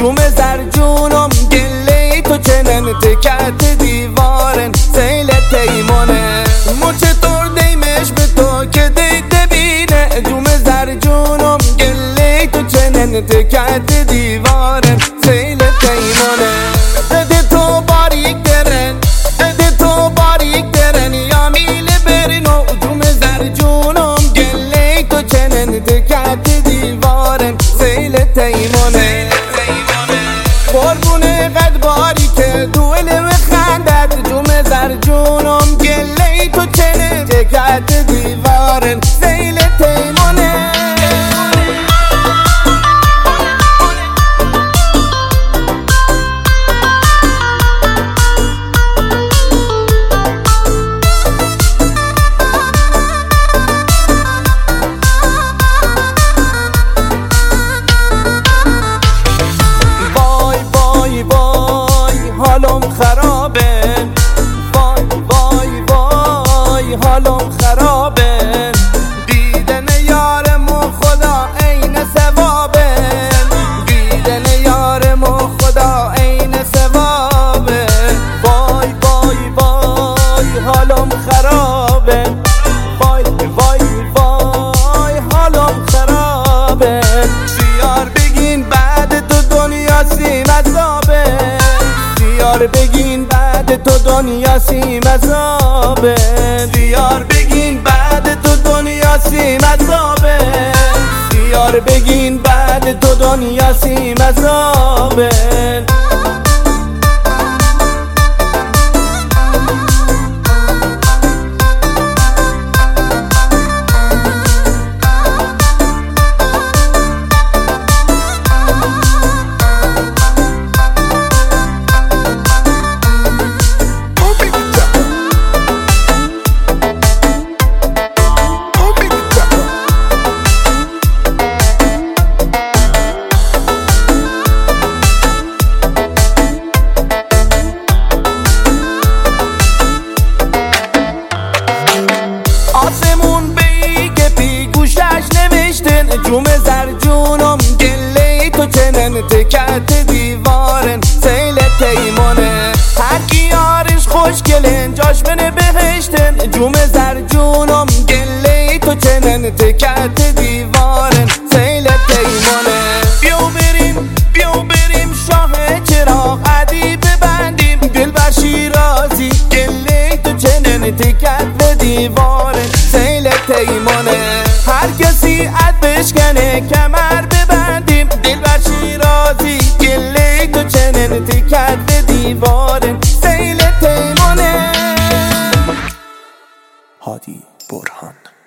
جوم زرجونم گله تو چنن تکت دیوارن سیل تیمونه مو چطور دیمش به تو که دیده بینه جوم زرجونم گله تو چنن تکت دیوارن سیل تیمونه بده تو باریک درن بده تو باریک درن یا میل برین و جوم زرجونم گله تو چنن تکت دیوارن سیل تیمونه قربونه قد باری که دوله و خندت جوم زرجونم گله تو چنن تکت دیوارن سیل تیمونه حالم خرابه وای وای وای حالم خرابه دیدن یارمو خدا عین ثوابه دیدن یارمو خدا عین ثوابه وای وای وای حالم خرابه وای وای وای حالم خرابه بیار بگین بعد تو دنیا سیم عذابه دیار بگین بعد تو دنیا سیم عذابه دیار بگین بعد تو دنیا سیم عذابه دیار بگین بعد تو دنیا سیم عذابه آسمون بیگه پی گوشش نوشتن جوم زرجونم گله تو چنن تکت دیوارن سیل تیمونه هر کی یارش خوشگلن جاش منه بهشتن جوم زرجونم گله تو چنن تکت دیوارن سیل تیمونه بیو بریم شاه چراغ عدی ببندیم دل بر شیرازی گله تو چنن تکت دیوارن سیل تیمونه هر کسی عد بشکنه کمر ببندیم دل بر شیرازی گله تو چنن تکت دیوارن سیل تیمونه. هادی برهان.